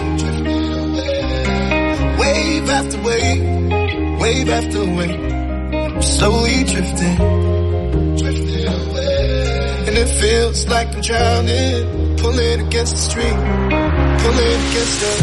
Wave after wave, wave after wave, I'm slowly drifting, drifting away. And it feels like I'm drowning, pulling against the stream, pulling against the...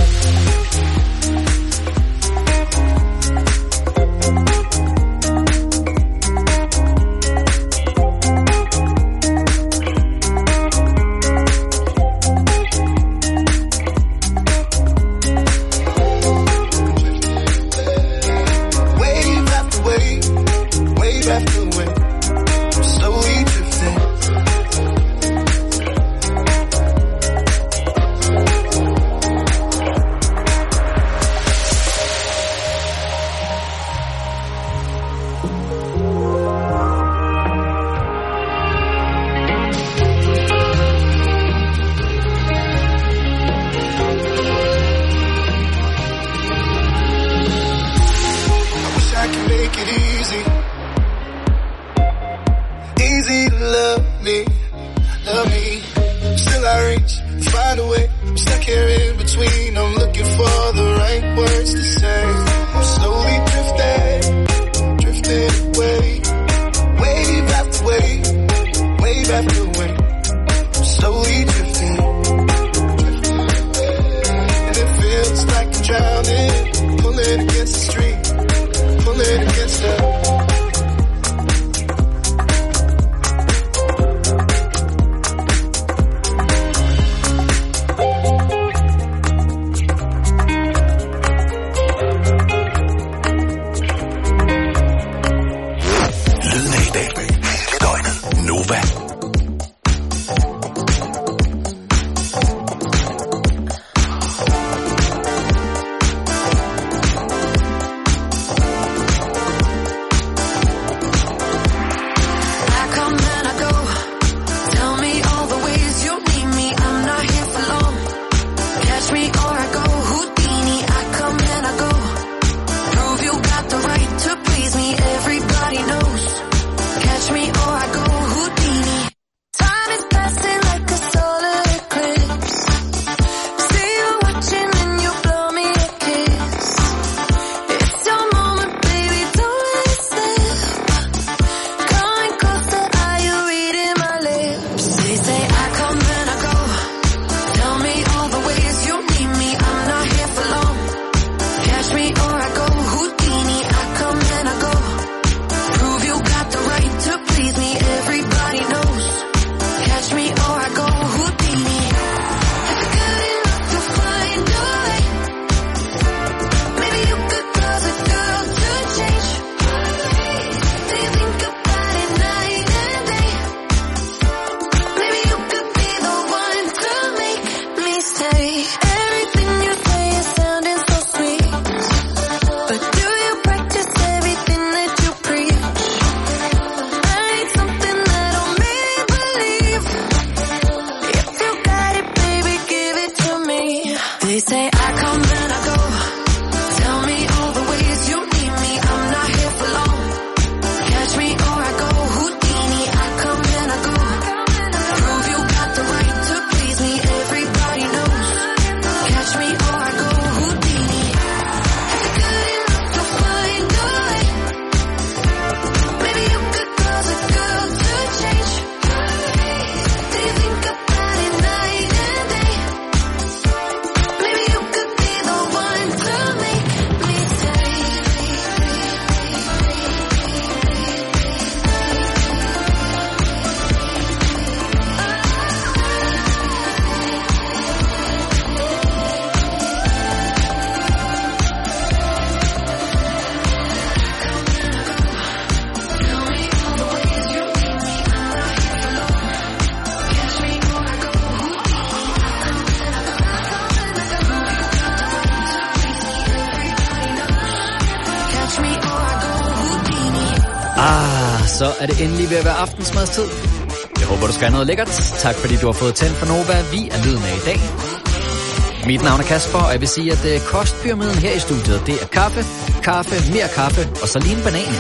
Ah, så er det endelig ved at være aftensmadstid. Jeg håber, du skal have noget lækkert. Tak fordi du har fået tændt for Nova. Vi er lyden af i dag. Mit navn er Kasper, og jeg vil sige, at uh, kostpyramiden her i studiet, det er kaffe, kaffe, mere kaffe, og så lige en banan.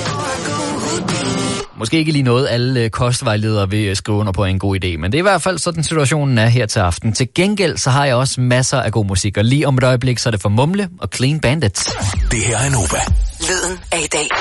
Måske ikke lige noget, alle uh, kostvejledere vil uh, skrive under på en god idé, men det er i hvert fald sådan, situationen er her til aften. Til gengæld, så har jeg også masser af god musik, og lige om et øjeblik, så er det for Mumle og Clean Bandits. Det her er Nova. Lyden af i dag.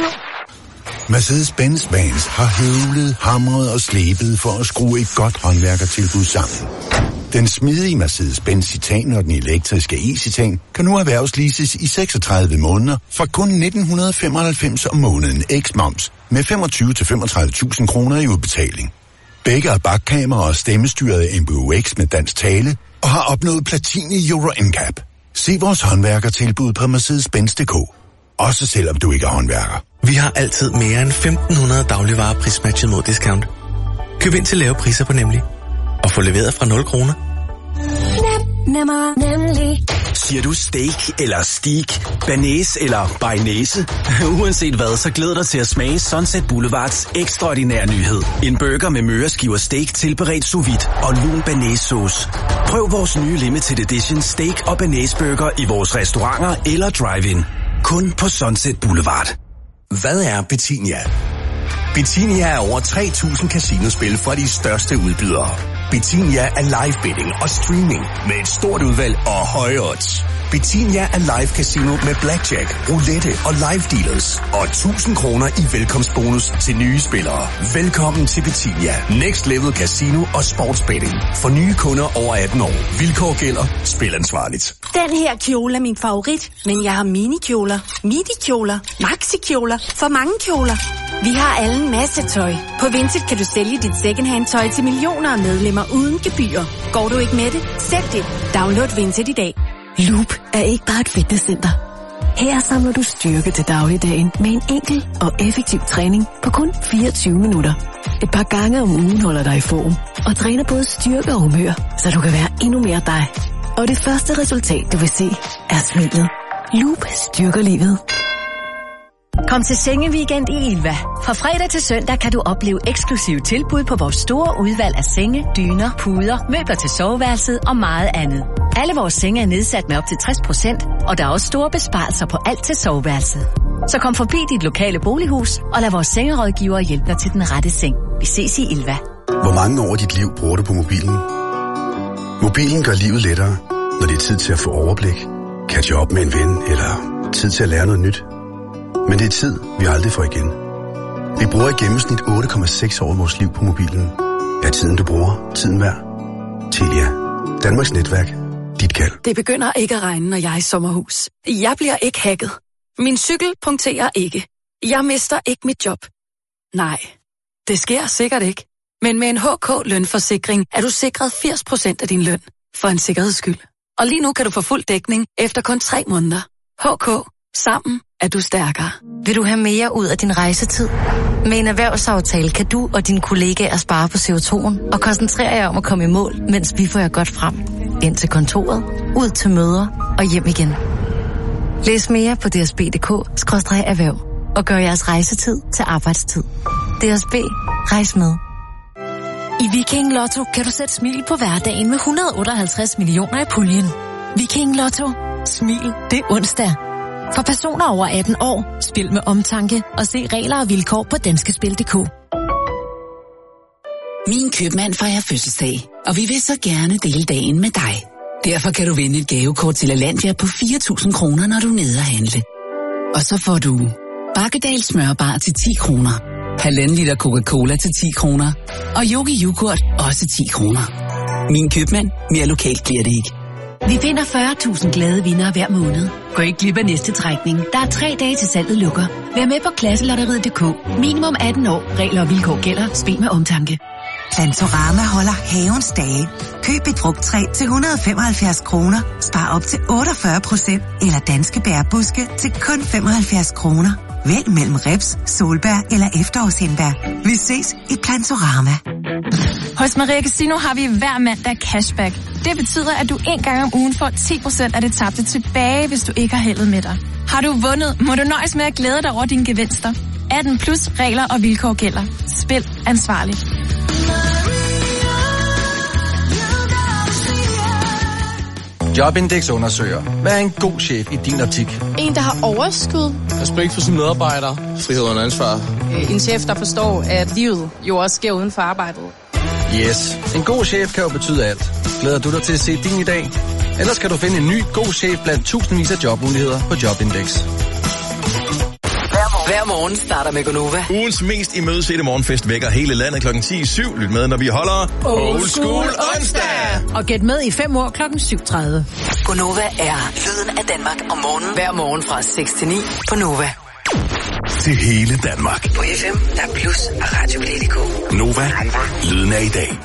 Mercedes-Benz Vans har høvlet, hamret og slebet for at skrue et godt håndværkertilbud sammen. Den smidige Mercedes-Benz Citan og den elektriske e-Citan kan nu erhvervsleases i seksogtredive måneder for kun nitten femoghalvfems om måneden eks-moms med femogtyve til femogtredive tusind kroner i udbetaling. Begge har bakkamera og stemmestyret M B U X med dansk tale og har opnået platin i Euro N C A P. Se vores håndværkertilbud på Mercedes-Benz punktum d k. Også selvom du ikke er håndværker. Vi har altid mere end femten hundrede dagligvarer prismatchet mod discount. Køb ind til lave priser på Nemlig. Og få leveret fra nul kroner. Nem, nemmer, nemlig. Siger du steak eller steak, banæs eller bearnaise? Uanset hvad, så glæder dig til at smage Sunset Boulevards ekstraordinære nyhed. En burger med møreskiver steak tilberedt sous vide og lun banæssauce. Prøv vores nye limited edition steak og banæsburger i vores restauranter eller drive-in. Kun på Sunset Boulevard. Hvad er Betinia? Betinia er over tre tusind casinospil fra de største udbydere. Betinia er live betting og streaming med et stort udvalg og høje odds. Betinia er live casino med blackjack, roulette og live dealers. Og tusind kroner i velkomstbonus til nye spillere. Velkommen til Betinia. Next Level Casino og Sportsbetting. For nye kunder over atten år. Vilkår gælder. Spil ansvarligt. Den her kjole er min favorit, men jeg har minikjoler, midikjoler, maxikjoler, for mange kjoler. Vi har alle en masse tøj. På Vinted kan du sælge dit secondhand tøj til millioner af medlemmer uden gebyr. Går du ikke med det? Sælg det. Download Vinted i dag. Loop er ikke bare et fitnesscenter. Her samler du styrke til dagligdagen med en enkel og effektiv træning på kun fireogtyve minutter. Et par gange om ugen holder dig i form og træner både styrke og humør, så du kan være endnu mere dig. Og det første resultat, du vil se, er smilet. Loop styrker livet. Kom til Sengeweekend i Ilva. Fra fredag til søndag kan du opleve eksklusive tilbud på vores store udvalg af senge, dyner, puder, møbler til soveværelset og meget andet. Alle vores senge er nedsat med op til tres procent, og der er også store besparelser på alt til soveværelset. Så kom forbi dit lokale bolighus og lad vores sengerådgivere hjælpe dig til den rette seng. Vi ses i Ilva. Hvor mange år af dit liv bruger du på mobilen? Mobilen gør livet lettere, når det er tid til at få overblik, catche op med en ven eller tid til at lære noget nyt. Men det er tid, vi aldrig får igen. Vi bruger i gennemsnit otte komma seks år af vores liv på mobilen. Er tiden, du bruger, tiden værd? Telia. Danmarks netværk. Dit kald. Det begynder ikke at regne, når jeg er i sommerhus. Jeg bliver ikke hacket. Min cykel punkterer ikke. Jeg mister ikke mit job. Nej, det sker sikkert ikke. Men med en H K-lønforsikring er du sikret firs procent af din løn. For en sikkerheds skyld. Og lige nu kan du få fuld dækning efter kun tre måneder. H K. Sammen er du stærkere. Vil du have mere ud af din rejsetid? Med en erhvervsaftale kan du og dine kollegaer spare på C O to'en og koncentrere jer om at komme i mål, mens vi får jer godt frem. Ind til kontoret, ud til møder og hjem igen. Læs mere på d s b punktum d k skråstreg erhverv og gør jeres rejsetid til arbejdstid. D S B. Rejs med. I Viking Lotto kan du sætte smil på hverdagen med et hundrede otteoghalvtreds millioner i puljen. Viking Lotto. Smil det onsdag. For personer over atten år, spil med omtanke og se regler og vilkår på danskespil punktum d k. Min købmand fejrer fødselsdag, og vi vil så gerne dele dagen med dig. Derfor kan du vinde et gavekort til Alandia på fire tusind kroner, når du er nede og handle. Og så får du Bakkedal smørbar til ti kroner, halvanden liter Coca-Cola til ti kroner, og Yogi Yoghurt også ti kroner. Min købmand, mere lokalt bliver det ikke. Vi finder fyrre tusind glade vindere hver måned. Gå ikke glip af næste trækning. Der er tre dage til salget lukker. Vær med på klasselotteriet punktum d k. Minimum atten år. Regler og vilkår gælder. Spil med omtanke. Plantorama holder havens dage. Køb et frugttræ til et hundrede og femoghalvfjerds kroner. Spar op til otteogfyrre procent. Eller danske bærbuske til kun femoghalvfjerds kroner. Vælg mellem ribs, solbær eller efterårshindbær. Vi ses i Plantorama. Hos Maria Casino har vi hver mandag cashback. Det betyder, at du en gang om ugen får ti procent af det tabte tilbage, hvis du ikke har heldet med dig. Har du vundet, må du nøjes med at glæde dig over dine gevinster. atten plus regler og vilkår gælder. Spil ansvarligt. Jobindex undersøger, hvad er en god chef i din optik? En, der har overskud. Respekt for sine medarbejdere. Frihed og ansvar. En chef, der forstår, at livet jo også sker uden for arbejdet. Yes, en god chef kan jo betyde alt. Glæder du dig til at se din i dag? Ellers kan du finde en ny god chef blandt tusindvis af jobmuligheder på Jobindex. Hver morgen starter med Gonova. Ugens mest imødesete morgenfest vækker hele landet klokken ti syv. Lyt med, når vi holder Old School onsdag. Og gæt med i fem år klokken syv tredive. Gonova er lyden af Danmark om morgenen. Hver morgen fra seks til ni på Nova. Til hele Danmark. På F M, der er plus og Radio Play punktum d k. Nova, lyden af i dag.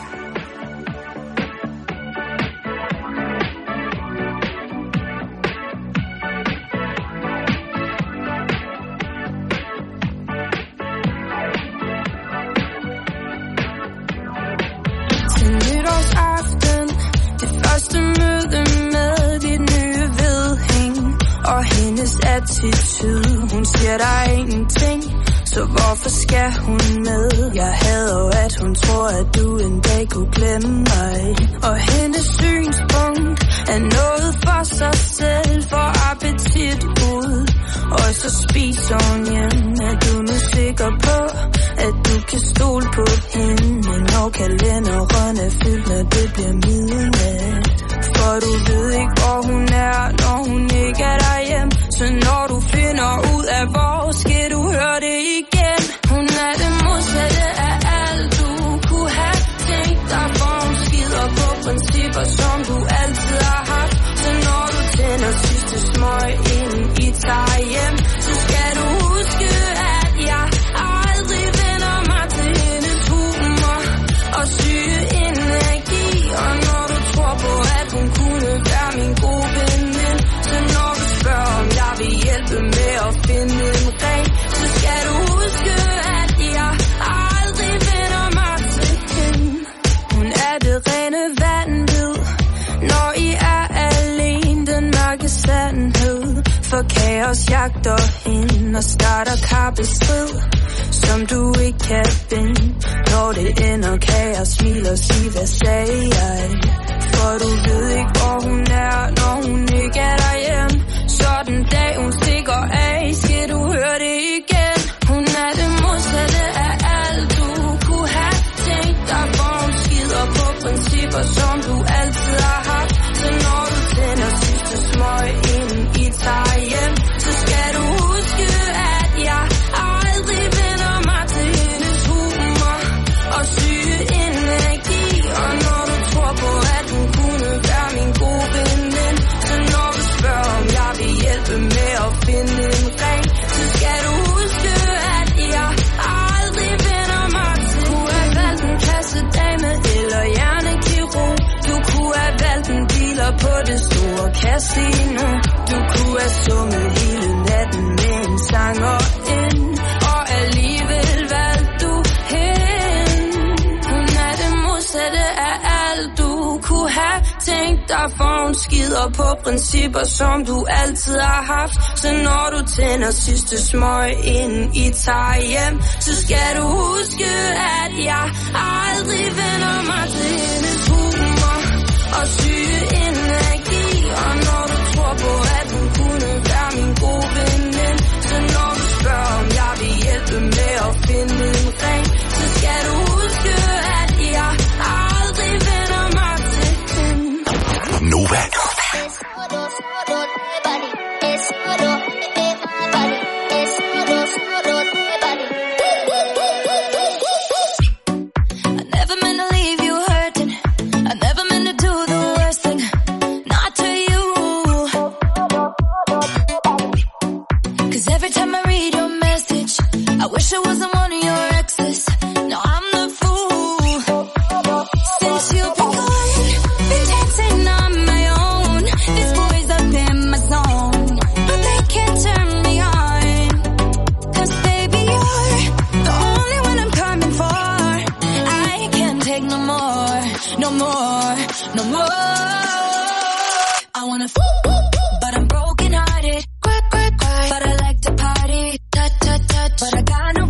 Attitude. Hun siger der er ingenting, så hvorfor skal hun med? Jeg hader jo, at hun tror, at du en dag kunne glemme mig. Og hendes synspunkt er noget for sig selv, for appetit ud. Og så spiser hun hjem. Er du nu sikker på, at du kan stole på hende? Når kalenderen er fyldt, når det bliver midnat. For du ved ikke, hvor hun er, når hun ikke er derhjemme. Så når du finder ud af, hvor skal du høre det igen. Hun er det modsatte af alt, du kunne have tænkt dig. For hun skider på principper, som du altid har haft. Så når du tænder sidste smøg, inden I tager hjem, så skal du huske, at jeg aldrig vender mig til hendes humor og syge energi. Og når du tror på, at hun kunne være min gode veninde, så når du spørger, om jeg vil hjælpe med at finde en ring, så skal du huske, at jeg aldrig vender mig til hende. Hun er det rene vanvid, når I er alene, den mørke sandhed. For kaos jagter hende og starter kappestrid, som du ikke kan vinde. Når det ender, kan jeg smile og sige, hvad sagde jeg? For du ved ikke, hvor hun er, når hun ikke er derhjemme. Så den dag hun stikker af, skal du høre det igen. Hun er det modsatte af alt, du kunne have tænkt dig. For hun skider på principper, som du altid har haft. Så når du tænder sidste smøg, inden I tager hjem, så skal du huske, at jeg aldrig vender mig til hendes humor og syge energi. Og når du tror på, at hun kunne være min gode veninde, så når du spørger, om jeg vil hjælpe med at finde en ring, så skal du huske, at jeg aldrig vender mig til. Du kunne have valgt en kassedame eller hjernekirurg. Du kunne have valgt en dealer på det store casino. Du kunne have sunget hele natten med en sanger ind, og alligevel valgte du hende. Hun er det modsatte af alt, du kunne have tænkt dig. For hun skider på principper, som du altid har haft. Så når du tænder sidste smøg, inden I tager hjem, så skal du huske, at jeg aldrig vender mig til hendes humor og syge energi. Og når du tror på, at hun kunne være min gode veninde, så når du spørger, om jeg vil hjælpe med at finde en ring, så skal du huske, at jeg aldrig vender mig til hende. Nova. Wish I wasn't one of your exes. No, I'm the fool. Since you've been gone, been dancing on my own. This boy's up in my zone, but they can't turn me on. Cause baby, you're the only one I'm coming for. I can't take no more, no more, no more. I wanna f, but I'm broken hearted. Cry, cry, cry. But I like to party. Touch, touch, touch. But I got no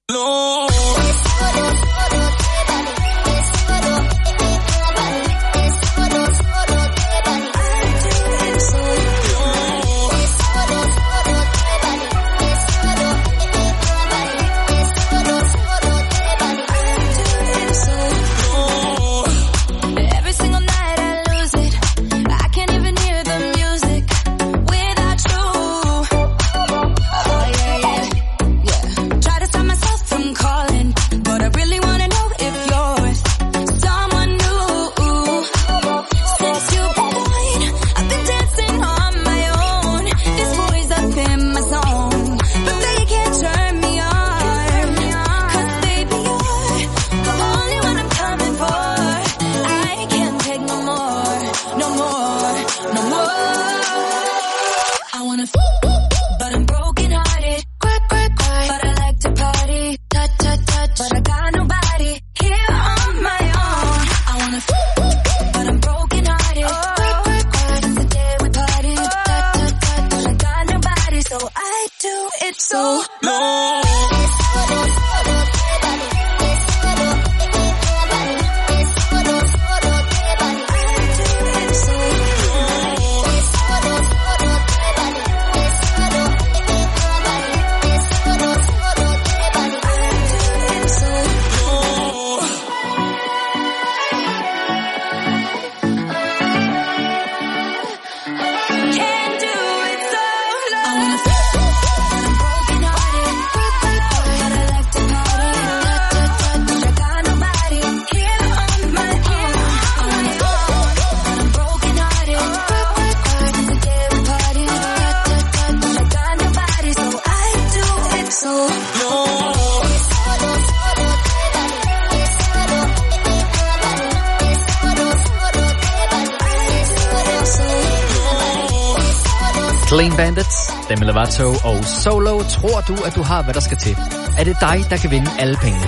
Clean Bandits, Demi Lovato og Solo. Tror du, at du har, hvad der skal til? Er det dig, der kan vinde alle pengene?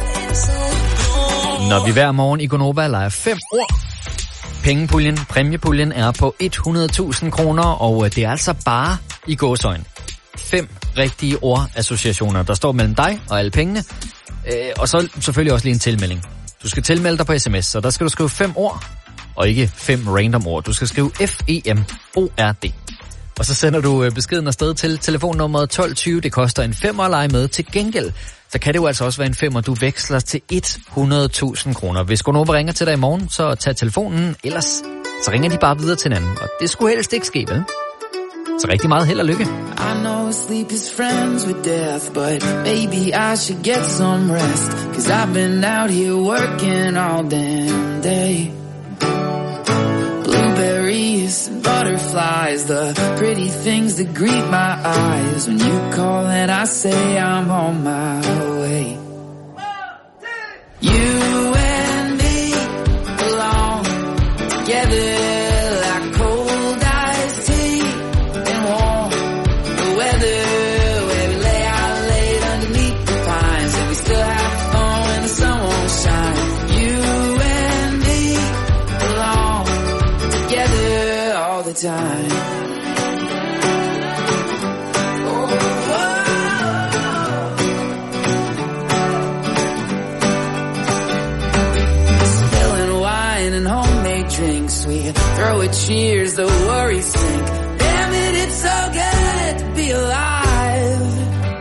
Når vi hver morgen i Gonova leger fem ord. Pengepuljen, præmiepuljen er på hundrede tusind kroner, og det er altså bare i gåseøjne. Fem rigtige ordassociationer, der står mellem dig og alle pengene. Og så selvfølgelig også lige en tilmelding. Du skal tilmelde dig på sms, så der skal du skrive fem ord, og ikke fem random ord. Du skal skrive F E M O R D. Og så sender du beskeden afsted til telefonnummeret tolv tyve. Det koster en femmer at lege med. Til gengæld, så kan det jo altså også være en femmer, du veksler til hundrede tusind kroner. Hvis Gonova ringer til dig i morgen, så tag telefonen. Ellers så ringer de bare videre til hinanden. Og det skulle helst ikke ske, vel? Så rigtig meget held og lykke. I know sleep is friends with death, but maybe I should get some rest. Cause I've been out here working all damn day. Blueberries and butterflies, the pretty things that greet my eyes. When you call and I say I'm on my way. You and me belong together. Time. Spilling wine and homemade drinks, we throw a cheers, the worries sink. Damn it, it's so good to be alive.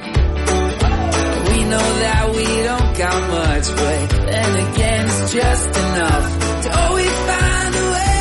We know that we don't got much, but then again it's just enough to always find a way.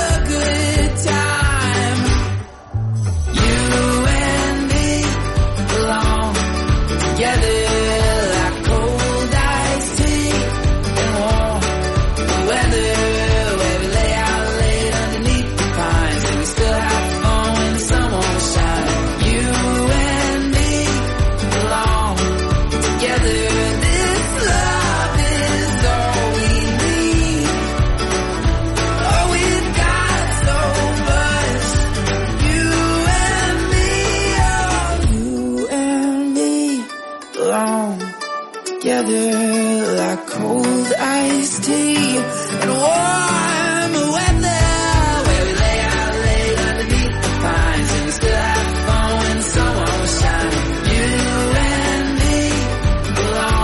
Like cold iced tea and warm weather, where we lay out late underneath the pines, and we still have fun when the sun won't shine. You and me belong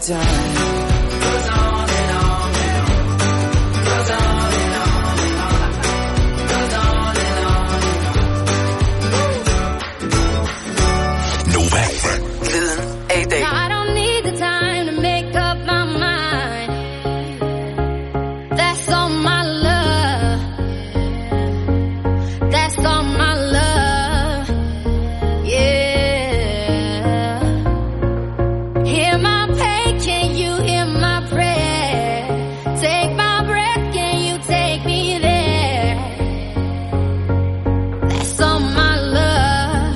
time goes on and on and on, goes on and on and on, goes on and on and on. Nova. Lyden af i dag. Now I don't need the time to make up my mind. That's all my love. That's all my love. Yeah. Hear my pain, can you hear my prayer? Take my breath, can you take me there? That's all my love.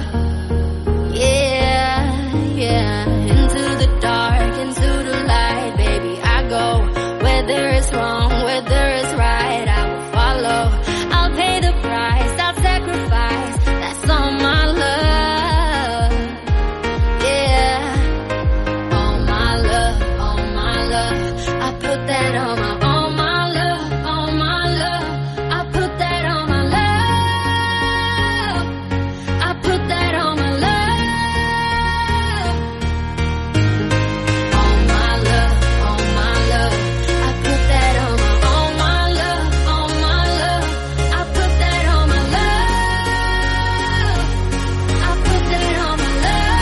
Yeah, yeah. Into the dark, into the light, baby, I go. Whether it's wrong, whether it's right, I will follow. I'll pay the price, I'll sacrifice. That's all my love. Yeah. All my love, all my love. I put that on my, all my love, all my love. I put that on my love. I put that on my love. All my love, all my love. I put that on my, all my love, all my love. I put that on my love. I put that on my love.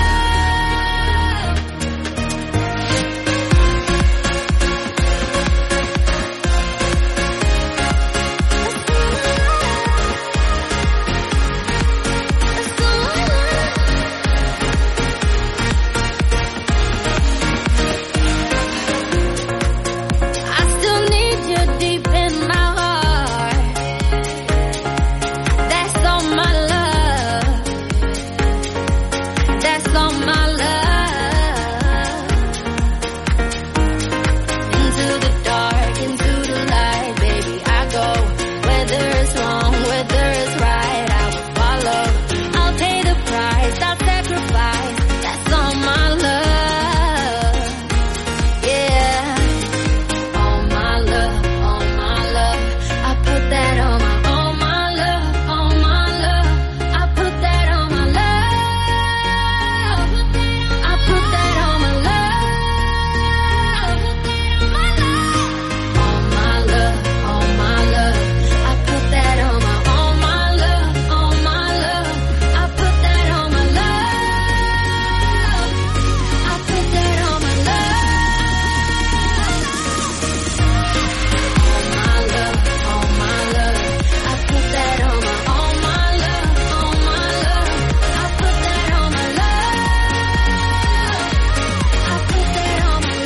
I still need you deep in my heart. That's all my love. That's all my love. Into the dark, into the light, baby, I go. Whether it's wrong, whether it's right, I will follow. I'll pay the price, I'll sacrifice. That's all my love. Yeah. All my love, all my love. I put that on my, all my love, all my love. I put that on my love. I put that on my love. All my love, all my love. I put that on my, all my love, all my love. I put that on my love. I put that on my love. All my love, all my love. I put that on my, all my love, all my love. I put that on my love. I put that on my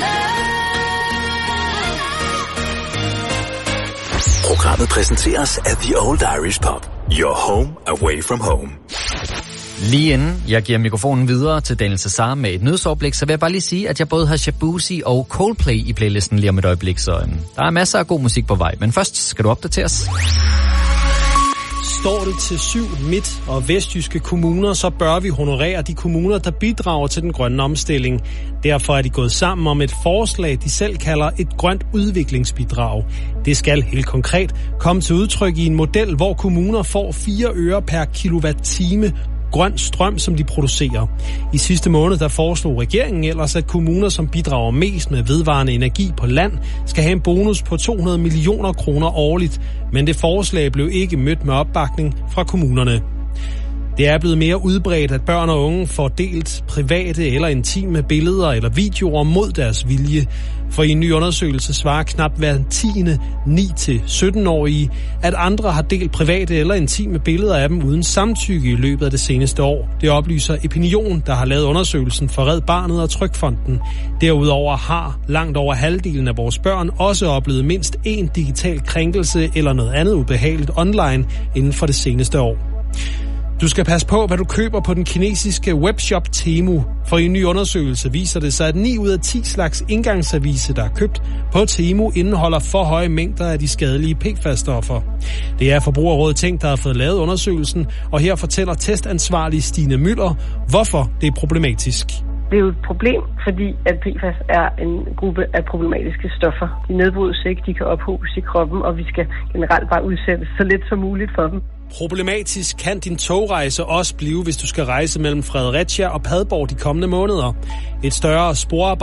love. Programmet præsenteres af The Old Irish Pub. Your home away from home. Lige inden jeg giver mikrofonen videre til Daniel Cesar med et nyhedsoverblik, så vil jeg bare lige sige, at jeg både har Shabuzi og Coldplay i playlisten lige om et øjeblik, så øhm, der er masser af god musik på vej. Men først skal du opdateres. Står det til syv midt- og vestjyske kommuner, så bør vi honorere de kommuner, der bidrager til den grønne omstilling. Derfor er de gået sammen om et forslag, de selv kalder et grønt udviklingsbidrag. Det skal helt konkret komme til udtryk i en model, hvor kommuner får fire øre per kilowatt-time grøn strøm, som de producerer. I sidste måned der foreslog regeringen ellers, at kommuner, som bidrager mest med vedvarende energi på land, skal have en bonus på to hundrede millioner kroner årligt, men det forslag blev ikke mødt med opbakning fra kommunerne. Det er blevet mere udbredt, at børn og unge får delt private eller intime billeder eller videoer mod deres vilje. For i en ny undersøgelse svarer knap hver tiende ni til sytten-årige, at andre har delt private eller intime billeder af dem uden samtykke i løbet af det seneste år. Det oplyser Epinion, der har lavet undersøgelsen for Red Barnet og Trygfonden. Derudover har langt over halvdelen af vores børn også oplevet mindst én digital krænkelse eller noget andet ubehageligt online inden for det seneste år. Du skal passe på, hvad du køber på den kinesiske webshop Temu, for i en ny undersøgelse viser det sig, at ni ud af ti slags indgangsservice, der er købt på Temu, indeholder for høje mængder af de skadelige P F A S-stoffer. Det er Forbrugerrådet Tænk, der har fået lavet undersøgelsen, og her fortæller testansvarlig Stine Møller, hvorfor det er problematisk. Det er jo et problem, fordi at P F A S er en gruppe af problematiske stoffer. De nedbrydes ikke, de kan ophobes i kroppen, og vi skal generelt bare udsætte så lidt som muligt for dem. Problematisk kan din togrejse også blive, hvis du skal rejse mellem Fredericia og Padborg de kommende måneder. Et større sporarbejde